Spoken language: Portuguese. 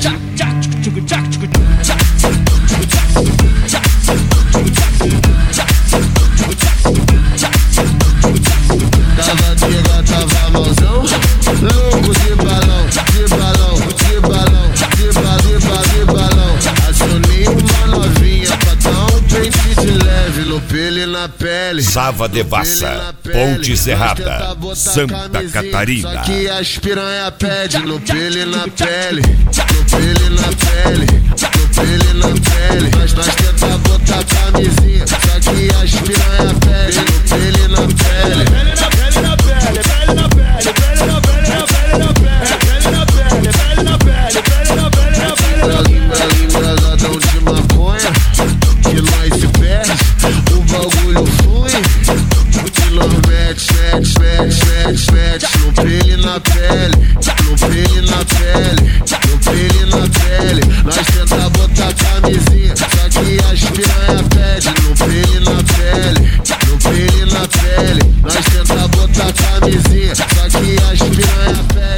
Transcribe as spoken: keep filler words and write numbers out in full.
Tava pega, tava malzão, louco de balão, de balão, de balão, de balão, de balão. Acionei uma novinha pra dar um pente de leve no pelo e na pele. Sava Devassa, Ponte Serrada, Santa Catarina. Só que as piranha pede no pelo e na pele, no pelo e na pele, no pelo e na pele. Nós, nós tenta botar camisinha, só que as piranha